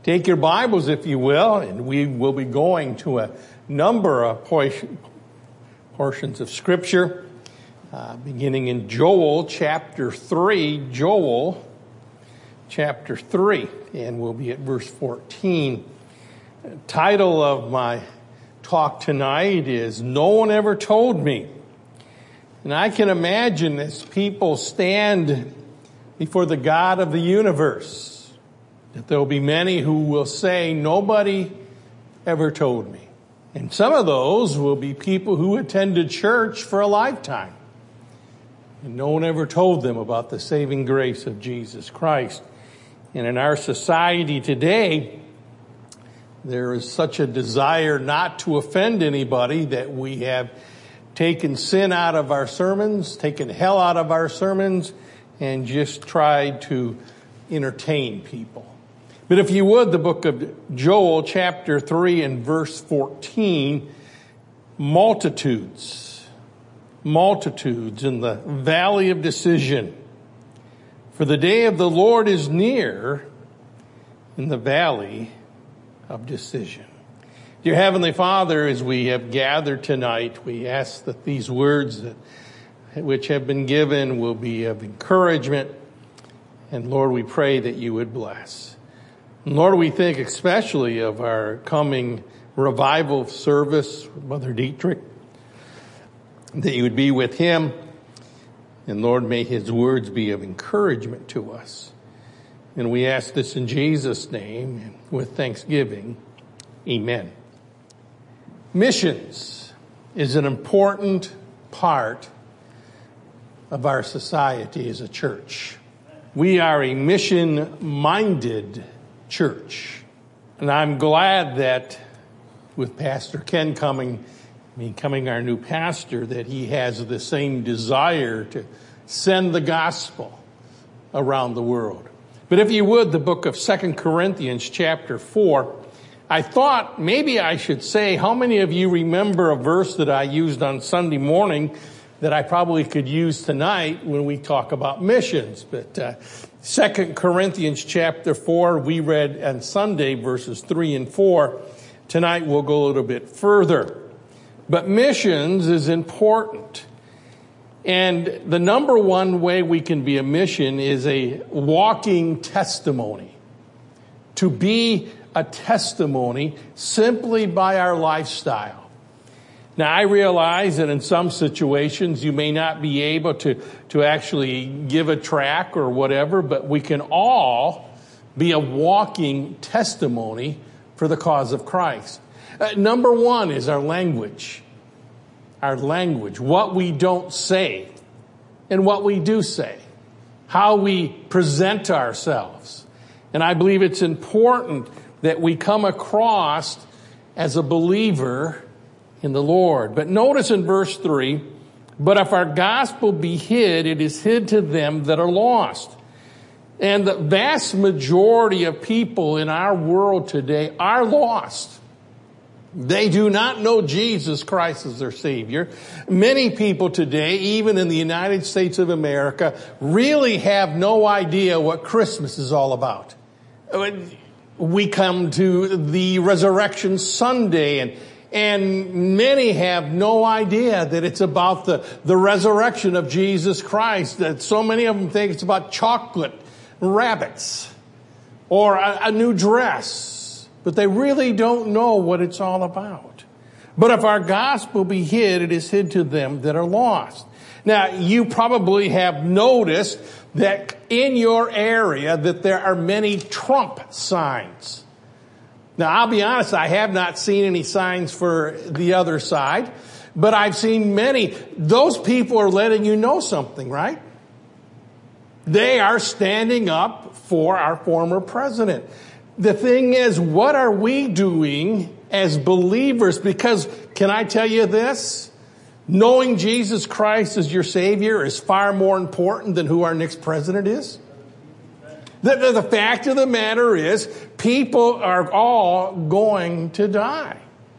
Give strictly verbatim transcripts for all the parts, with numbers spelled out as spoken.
Take your Bibles, if you will, and we will be going to a number of portions of Scripture, uh, beginning in Joel chapter three, Joel chapter three, and we'll be at verse fourteen. The title of my talk tonight is "No One Ever Told Me." And I can imagine as people stand before the God of the universe, that there will be many who will say, nobody ever told me. And some of those will be people who attended church for a lifetime, and no one ever told them about the saving grace of Jesus Christ. And in our society today, there is such a desire not to offend anybody that we have taken sin out of our sermons, taken hell out of our sermons, and just tried to entertain people. But if you would, the book of Joel, chapter three and verse fourteen, multitudes, multitudes in the valley of decision. For the day of the Lord is near in the valley of decision. Dear Heavenly Father, as we have gathered tonight, we ask that these words that, which have been given will be of encouragement. And Lord, we pray that you would bless. And Lord, we think especially of our coming revival service with Mother Dietrich, that you would be with him. And Lord, may his words be of encouragement to us. And we ask this in Jesus' name and with thanksgiving. Amen. Missions is an important part of our society as a church. We are a mission-minded church. And I'm glad that with Pastor Ken coming, becoming our new pastor, that he has the same desire to send the gospel around the world. But if you would, the book of Second Corinthians chapter four, I thought maybe I should say, how many of you remember a verse that I used on Sunday morning that I probably could use tonight when we talk about missions? But uh, Second Corinthians chapter four, we read on Sunday verses three and four. Tonight we'll go a little bit further. But missions is important. And the number one way we can be a mission is a walking testimony. To be a testimony simply by our lifestyle. Now, I realize that in some situations you may not be able to, to actually give a track or whatever, but we can all be a walking testimony for the cause of Christ. Uh, number one is our language. Our language, what we don't say and what we do say, how we present ourselves. And I believe it's important that we come across as a believer in the Lord. But notice in verse three, but if our gospel be hid, it is hid to them that are lost. And the vast majority of people in our world today are lost. They do not know Jesus Christ as their Savior. Many people today, even in the United States of America, really have no idea what Christmas is all about. We come to the Resurrection Sunday, and And many have no idea that it's about the, the resurrection of Jesus Christ. That so many of them think it's about chocolate, rabbits, or a, a new dress. But they really don't know what it's all about. But if our gospel be hid, it is hid to them that are lost. Now, you probably have noticed that in your area that there are many Trump signs. Now, I'll be honest, I have not seen any signs for the other side, but I've seen many. Those people are letting you know something, right? They are standing up for our former president. The thing is, what are we doing as believers? Because, can I tell you this? Knowing Jesus Christ as your Savior is far more important than who our next president is. The, the, the fact of the matter is, people are all going to die.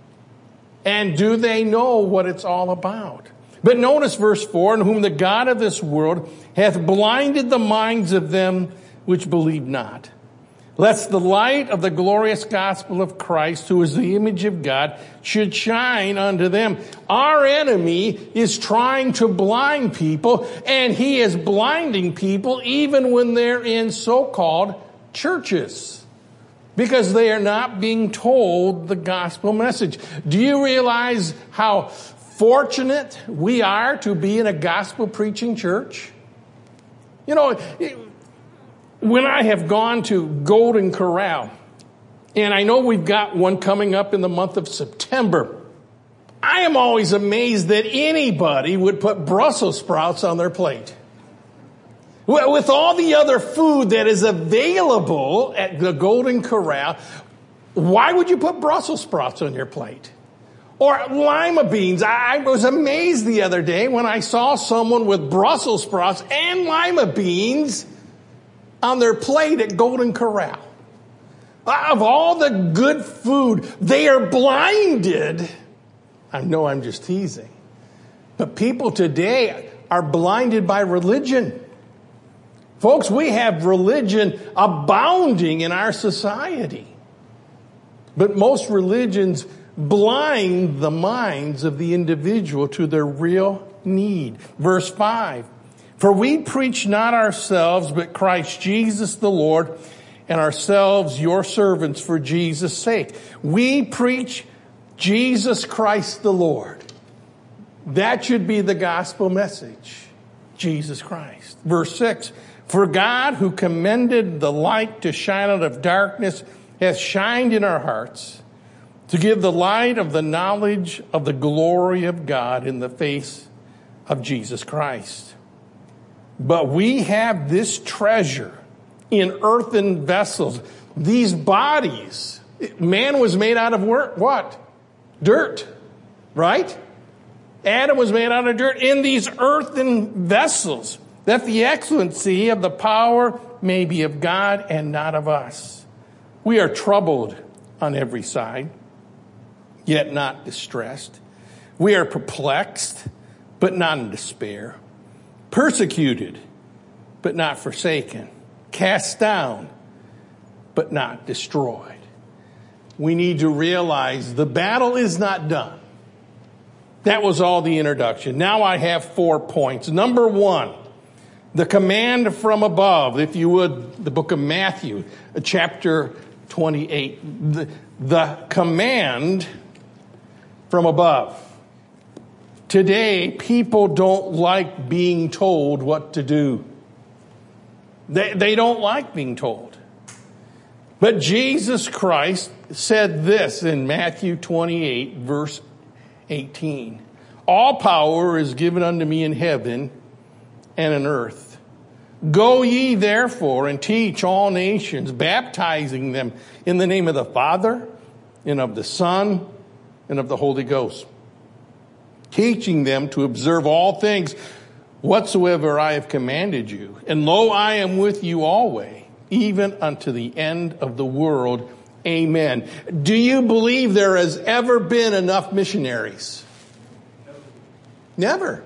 And do they know what it's all about? But notice verse four, in whom the God of this world hath blinded the minds of them which believe not, Lest the light of the glorious gospel of Christ, who is the image of God, should shine unto them. Our enemy is trying to blind people, and he is blinding people even when they're in so-called churches, because they are not being told the gospel message. Do you realize how fortunate we are to be in a gospel preaching church? You know, when I have gone to Golden Corral, and I know we've got one coming up in the month of September, I am always amazed that anybody would put Brussels sprouts on their plate. With all the other food that is available at the Golden Corral, why would you put Brussels sprouts on your plate? Or lima beans. I was amazed the other day when I saw someone with Brussels sprouts and lima beans on their plate at Golden Corral. Of all the good food, they are blinded. I know I'm just teasing. But people today are blinded by religion. Folks, we have religion abounding in our society. But most religions blind the minds of the individual to their real need. Verse five. For we preach not ourselves, but Christ Jesus the Lord, and ourselves your servants for Jesus' sake. We preach Jesus Christ the Lord. That should be the gospel message. Jesus Christ. Verse six. For God, who commended the light to shine out of darkness, hath shined in our hearts to give the light of the knowledge of the glory of God in the face of Jesus Christ. But we have this treasure in earthen vessels. These bodies, man was made out of what? Dirt, right? Adam was made out of dirt in these earthen vessels, that the excellency of the power may be of God and not of us. We are troubled on every side, yet not distressed. We are perplexed, but not in despair. Persecuted, but not forsaken. Cast down, but not destroyed. We need to realize the battle is not done. That was all the introduction. Now I have four points. Number one, the command from above, if you would, the book of Matthew, chapter twenty-eight. The, the command from above. Today, people don't like being told what to do. They, they don't like being told. But Jesus Christ said this in Matthew twenty-eight, verse eighteen. All power is given unto me in heaven and in earth. Go ye therefore and teach all nations, baptizing them in the name of the Father and of the Son and of the Holy Ghost, teaching them to observe all things whatsoever I have commanded you. And lo, I am with you always, even unto the end of the world. Amen. Do you believe there has ever been enough missionaries? Never.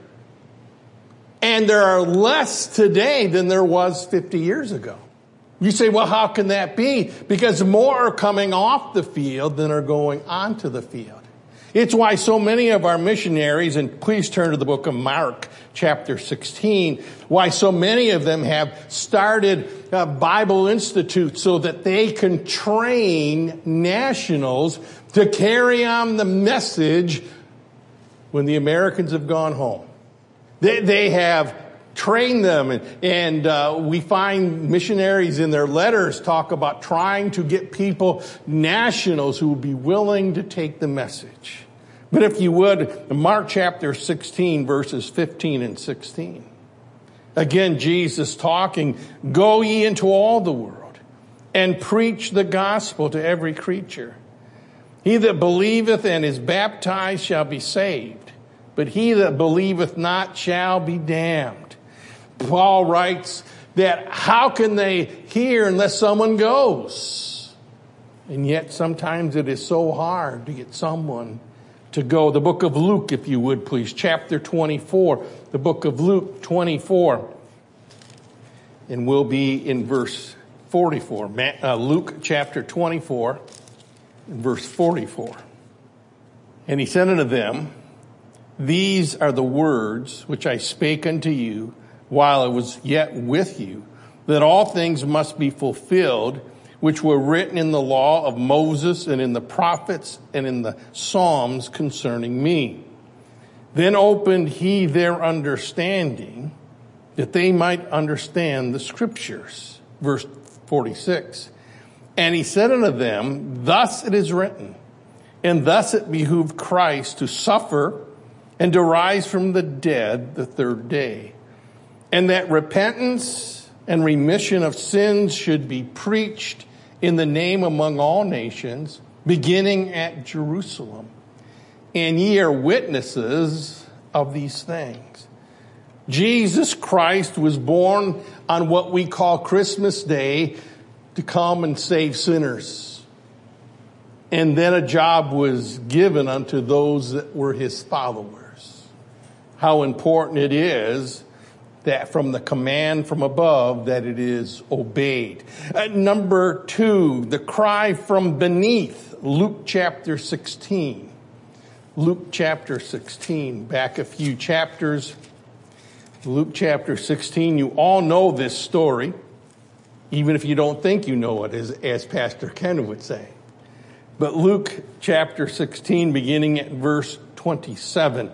And there are less today than there was fifty years ago. You say, well, how can that be? Because more are coming off the field than are going onto the field. It's why so many of our missionaries, and please turn to the book of Mark, chapter sixteen, why so many of them have started uh, Bible institutes so that they can train nationals to carry on the message when the Americans have gone home. They, they have trained them, and, and uh, we find missionaries in their letters talk about trying to get people, nationals, who would be willing to take the message. But if you would, Mark chapter sixteen, verses fifteen and sixteen. Again, Jesus talking, go ye into all the world and preach the gospel to every creature. He that believeth and is baptized shall be saved, but he that believeth not shall be damned. Paul writes that how can they hear unless someone goes? And yet sometimes it is so hard to get someone to go. The book of Luke, if you would please, chapter twenty-four, the book of Luke twenty-four, and we'll be in verse forty-four. Uh, Luke chapter twenty-four, verse forty-four. And he said unto them, These are the words which I spake unto you while I was yet with you, that all things must be fulfilled, which were written in the law of Moses and in the prophets and in the Psalms concerning me. Then opened he their understanding, that they might understand the scriptures. Verse forty-six. And he said unto them, Thus it is written, and thus it behooved Christ to suffer and to rise from the dead the third day, and that repentance and remission of sins should be preached in the name among all nations, beginning at Jerusalem. And ye are witnesses of these things. Jesus Christ was born on what we call Christmas Day to come and save sinners. And then a job was given unto those that were his followers. How important it is that from the command from above that it is obeyed. Uh, number two, the cry from beneath, Luke chapter sixteen. Luke chapter sixteen, back a few chapters. Luke chapter sixteen, you all know this story, even if you don't think you know it, as, as Pastor Ken would say. But Luke chapter sixteen, beginning at verse twenty-seven.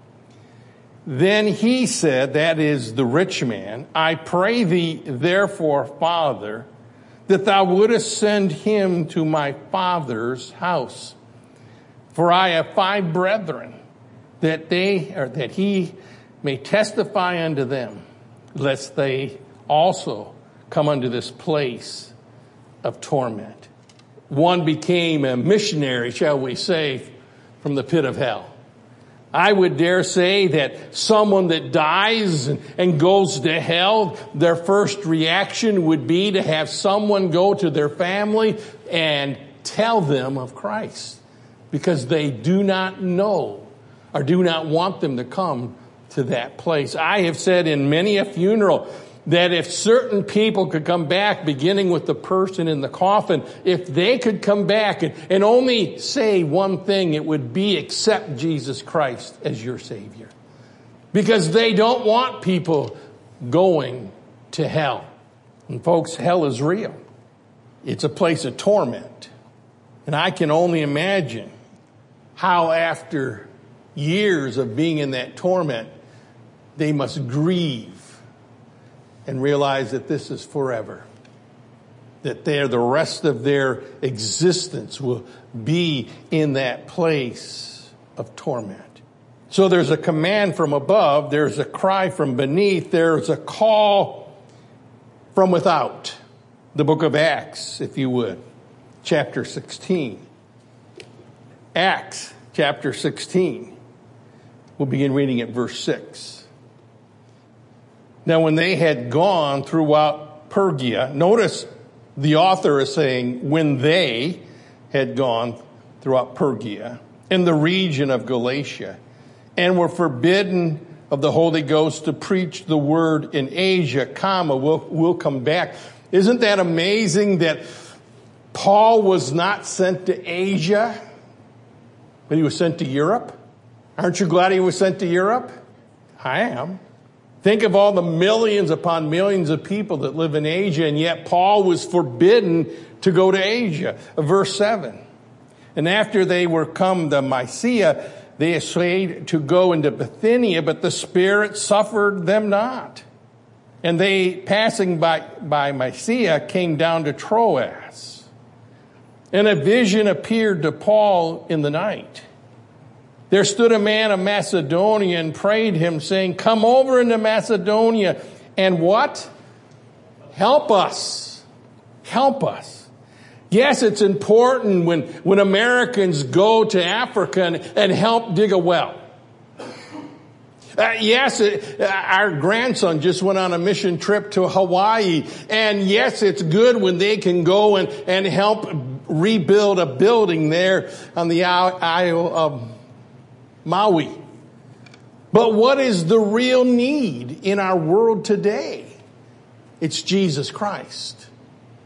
Then he said, that is the rich man, I pray thee, therefore, Father, that thou wouldest send him to my father's house. For I have five brethren, that they, or that he may testify unto them, lest they also come unto this place of torment. One became a missionary, shall we say, from the pit of hell. I would dare say that someone that dies and goes to hell, their first reaction would be to have someone go to their family and tell them of Christ, because they do not know or do not want them to come to that place. I have said in many a funeral that if certain people could come back, beginning with the person in the coffin, if they could come back and, and only say one thing, it would be accept Jesus Christ as your Savior. Because they don't want people going to hell. And folks, hell is real. It's a place of torment. And I can only imagine how after years of being in that torment, they must grieve and realize that this is forever. That they're, the rest of their existence will be in that place of torment. So there's a command from above, there's a cry from beneath, there's a call from without. The book of Acts, if you would, chapter sixteen. Acts chapter sixteen. We'll begin reading at verse six. Now, when they had gone throughout Pergia, notice the author is saying, when they had gone throughout Pergia, in the region of Galatia, and were forbidden of the Holy Ghost to preach the word in Asia, comma, we'll, we'll come back. Isn't that amazing that Paul was not sent to Asia, but he was sent to Europe? Aren't you glad he was sent to Europe? I am. Think of all the millions upon millions of people that live in Asia, and yet Paul was forbidden to go to Asia. Verse seven. And after they were come to Mysia, they essayed to go into Bithynia, but the Spirit suffered them not. And they, passing by, by Mysia, came down to Troas. And a vision appeared to Paul in the night. There stood a man of Macedonia and prayed him, saying, come over into Macedonia and what? Help us. Help us. Yes, it's important when, when Americans go to Africa and, and help dig a well. Uh, yes, it, uh, our grandson just went on a mission trip to Hawaii. And yes, it's good when they can go and, and help rebuild a building there on the Isle of Maui. But what is the real need in our world today? It's Jesus Christ.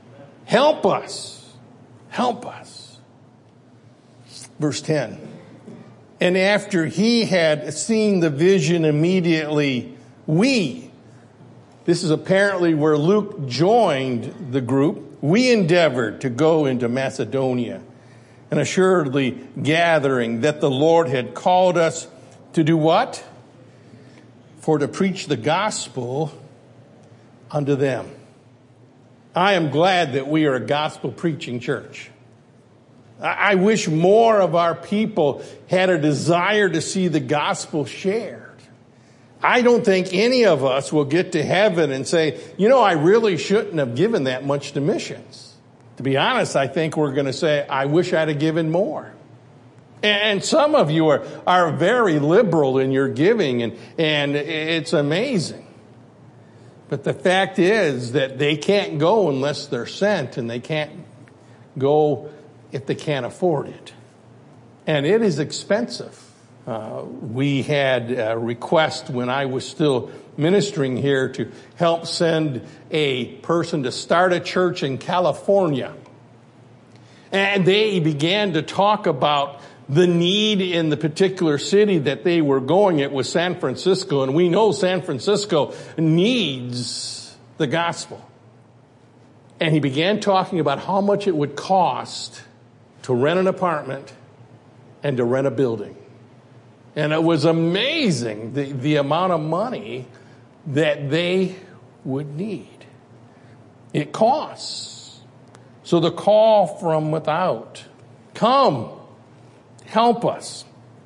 Help us. Help us. Verse ten. And after he had seen the vision immediately, we, this is apparently where Luke joined the group, we endeavored to go into Macedonia, and assuredly gathering that the Lord had called us to do what? For to preach the gospel unto them. I am glad that we are a gospel preaching church. I wish more of our people had a desire to see the gospel shared. I don't think any of us will get to heaven and say, you know, I really shouldn't have given that much to missions. To be honest, I think we're going to say, I wish I'd have given more. And some of you are, are very liberal in your giving, and, and it's amazing. But the fact is that they can't go unless they're sent, and they can't go if they can't afford it. And it is expensive. Uh, we had a request when I was still ministering here to help send a person to start a church in California. And they began to talk about the need in the particular city that they were going. It was San Francisco, and we know San Francisco needs the gospel. And he began talking about how much it would cost to rent an apartment and to rent a building. And it was amazing the, the amount of money that they would need. It costs. So the call from without, come, help us.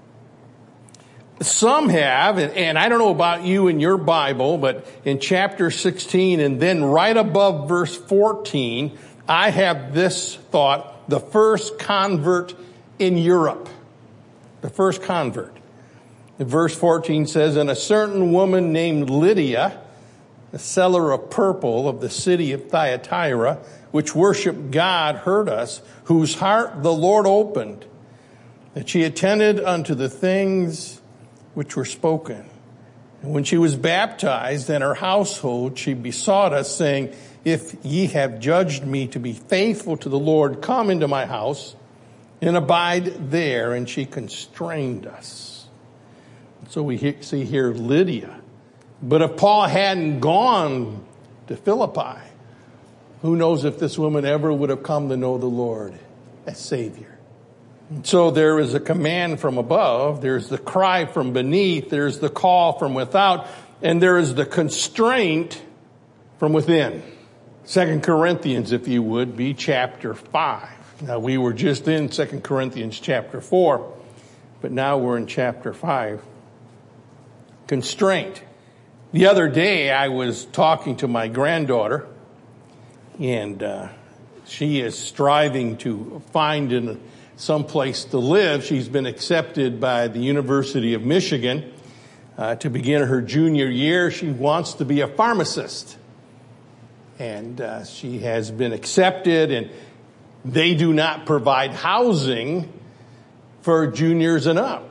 Some have, and, and I don't know about you in your Bible, but in chapter sixteen and then right above verse fourteen, I have this thought, the first convert in Europe. The first convert. Verse fourteen says, and a certain woman named Lydia, a seller of purple of the city of Thyatira, which worshiped God, heard us, whose heart the Lord opened, that she attended unto the things which were spoken. And when she was baptized and her household, she besought us, saying, if ye have judged me to be faithful to the Lord, come into my house and abide there. And she constrained us. So we see here Lydia. But if Paul hadn't gone to Philippi, who knows if this woman ever would have come to know the Lord as Savior. So there is a command from above, there's the cry from beneath, there's the call from without, and there is the constraint from within. Second Corinthians, if you would, be chapter five. Now, we were just in Second Corinthians chapter four, but now we're in chapter five. Constraint. The other day, I was talking to my granddaughter, and uh, she is striving to find in some place to live. She's been accepted by the University of Michigan uh, to begin her junior year. She wants to be a pharmacist. And uh, she has been accepted, and they do not provide housing for juniors and up.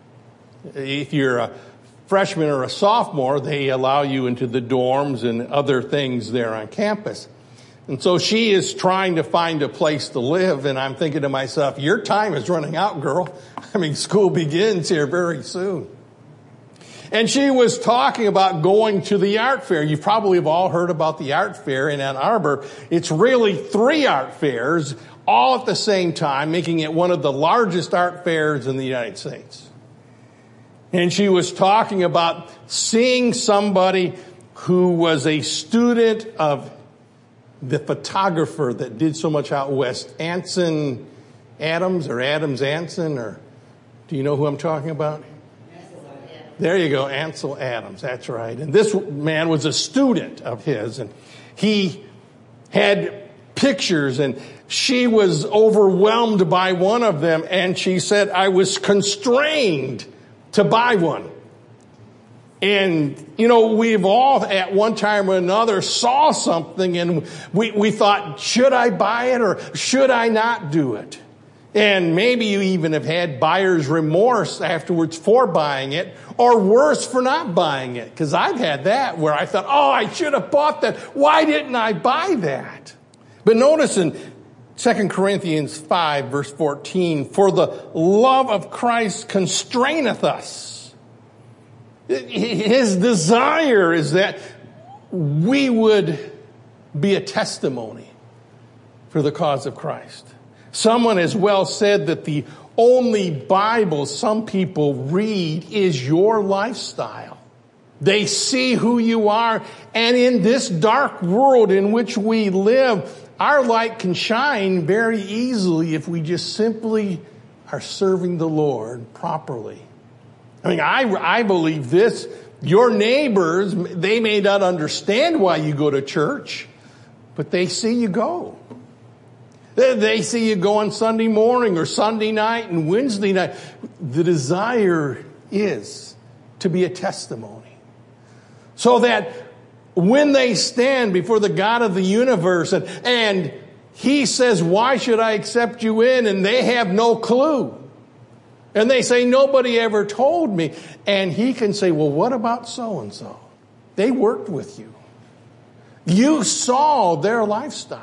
If you're a freshman or a sophomore, they allow you into the dorms and other things there on campus. And so she is trying to find a place to live, and I'm thinking to myself, your time is running out, girl. I mean, school begins here very soon. And she was talking about going to the art fair. You probably have all heard about the art fair in Ann Arbor. It's really three art fairs all at the same time, making it one of the largest art fairs in the United States. And she was talking about seeing somebody who was a student of the photographer that did so much out west, Anson Adams or Adams Anson, or do you know who I'm talking about? There you go, Ansel Adams, that's right. And this man was a student of his, and he had pictures, and she was overwhelmed by one of them, and she said, I was constrained to buy one. And, you know, we've all at one time or another saw something, and we, we thought, should I buy it or should I not do it? And maybe you even have had buyer's remorse afterwards for buying it, or worse, for not buying it. Because I've had that where I thought, oh, I should have bought that. Why didn't I buy that? But notice in Second Corinthians five, verse fourteen, for the love of Christ constraineth us. His desire is that we would be a testimony for the cause of Christ. Someone has well said that the only Bible some people read is your lifestyle. They see who you are, and in this dark world in which we live, our light can shine very easily if we just simply are serving the Lord properly. I mean, I, I believe this. Your neighbors, they may not understand why you go to church, but they see you go. They, they see you go on Sunday morning or Sunday night and Wednesday night. The desire is to be a testimony. So that when they stand before the God of the universe and, and he says, why should I accept you in? And they have no clue. And they say, nobody ever told me. And he can say, well, what about so-and-so? They worked with you. You saw their lifestyle.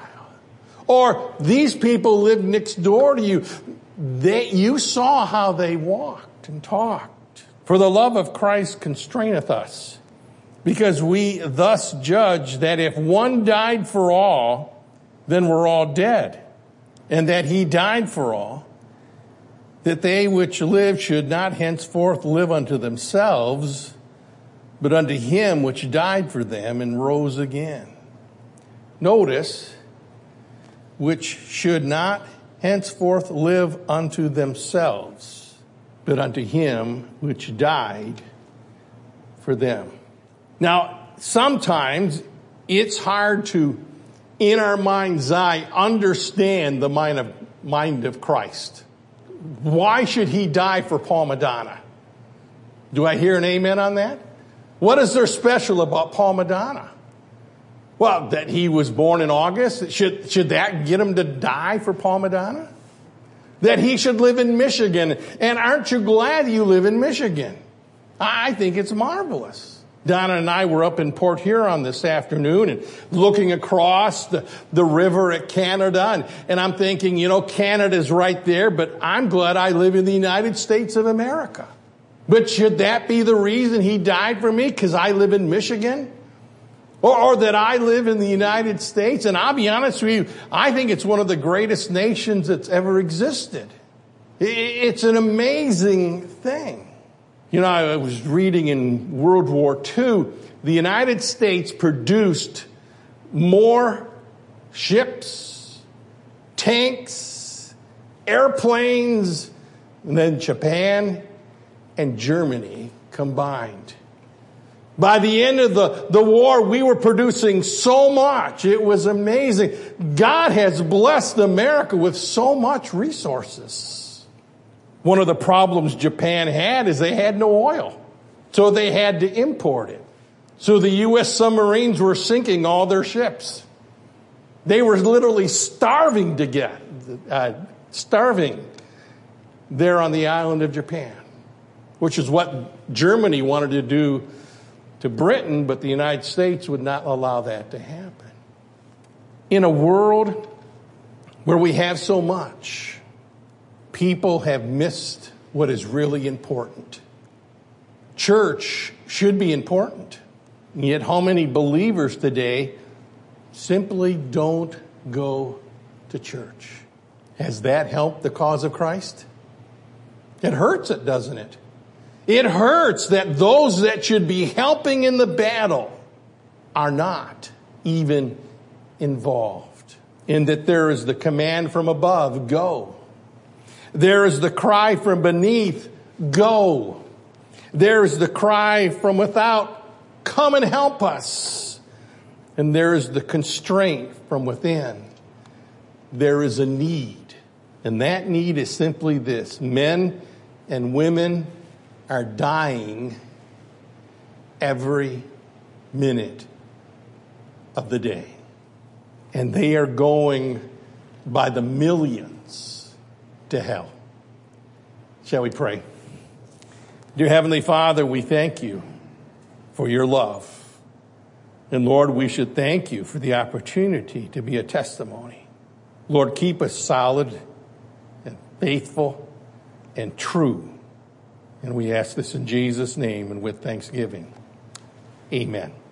Or these people lived next door to you. They, you saw how they walked and talked. For the love of Christ constraineth us, because we thus judge that if one died for all, then we're all dead. And that he died for all, that they which live should not henceforth live unto themselves, but unto him which died for them and rose again. Notice, which should not henceforth live unto themselves, but unto him which died for them. Now, sometimes it's hard to, in our mind's eye, understand the mind of, mind of Christ. Why should he die for Paul Madonna? Do I hear an amen on that? What is there special about Paul Madonna? Well, that he was born in August. Should, should that get him to die for Paul Madonna? That he should live in Michigan. And aren't you glad you live in Michigan? I think it's marvelous. Donna and I were up in Port Huron this afternoon and looking across the, the river at Canada. And, and I'm thinking, you know, Canada's right there, but I'm glad I live in the United States of America. But should that be the reason he died for me? Because I live in Michigan? Or, or that I live in the United States? And I'll be honest with you, I think it's one of the greatest nations that's ever existed. It's an amazing thing. You know, I was reading in World War Two, the United States produced more ships, tanks, airplanes than Japan and Germany combined. By the end of the, the war, we were producing so much. It was amazing. God has blessed America with so much resources. One of the problems Japan had is they had no oil. So they had to import it. So the U S submarines were sinking all their ships. They were literally starving to get, uh, starving there on the island of Japan, which is what Germany wanted to do to Britain, but the United States would not allow that to happen. In a world where we have so much, people have missed what is really important. Church should be important. And yet how many believers today simply don't go to church? Has that helped the cause of Christ? It hurts it, doesn't it? It hurts that those that should be helping in the battle are not even involved. And that there is the command from above, go. There is the cry from beneath, go. There is the cry from without, come and help us. And there is the constraint from within. There is a need. And that need is simply this. Men and women are dying every minute of the day. And they are going by the millions to hell. Shall we pray? Dear Heavenly Father, we thank you for your love. And Lord, we should thank you for the opportunity to be a testimony. Lord, keep us solid and faithful and true. And we ask this in Jesus' name and with thanksgiving. Amen.